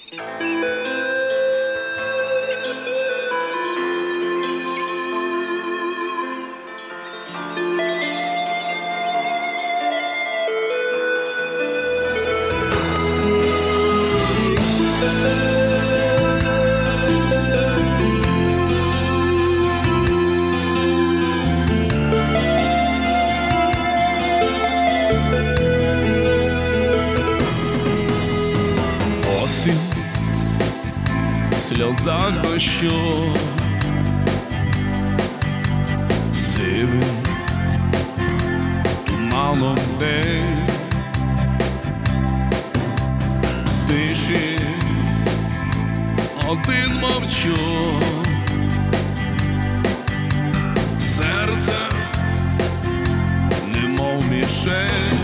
В сльозах дощу сивим туманом день, в тиші один мовчу, серце немов мішень,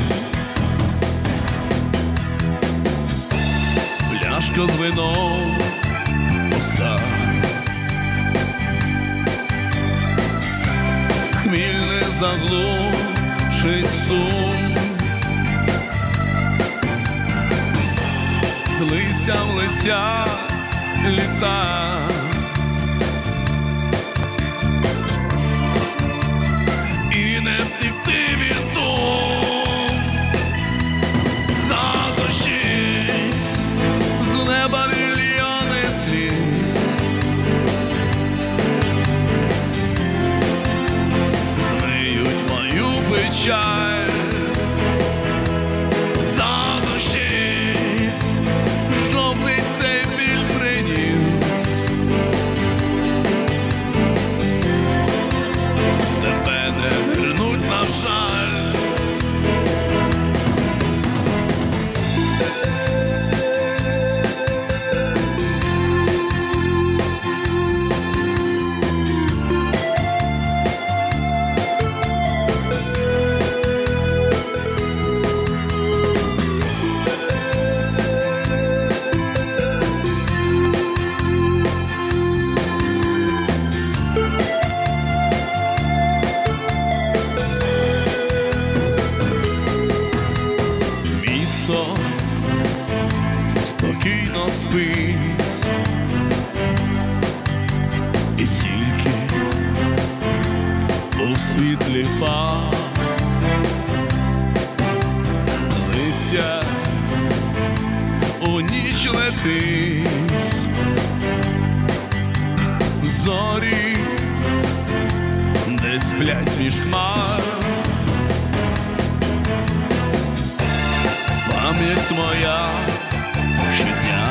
пляшка з вином пуста, хміль не заглушить сум, з листям летять літа, і не втекти від дум, задощить з неба мільйони сліз, змиють мою печаль, задощить, жовтий цей біль приніс, тебе не вернуть, на жаль. Спокійно спить, і тільки у світлі фар листя у ніч летить, зорі десь сплять між хмар, пам'ять моя щодня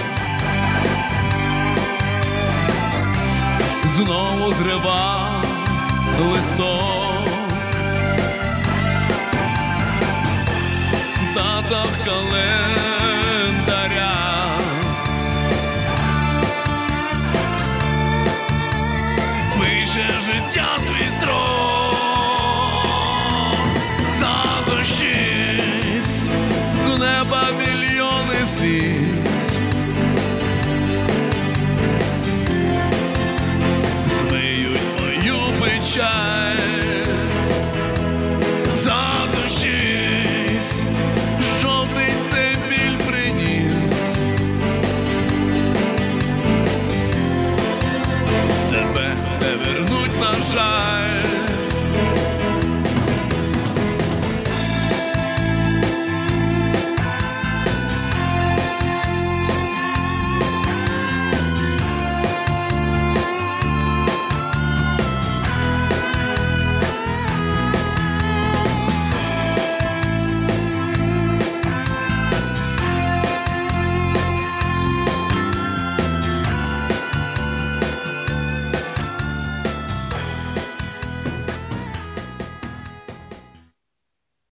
знову зрива листок, дата в календарі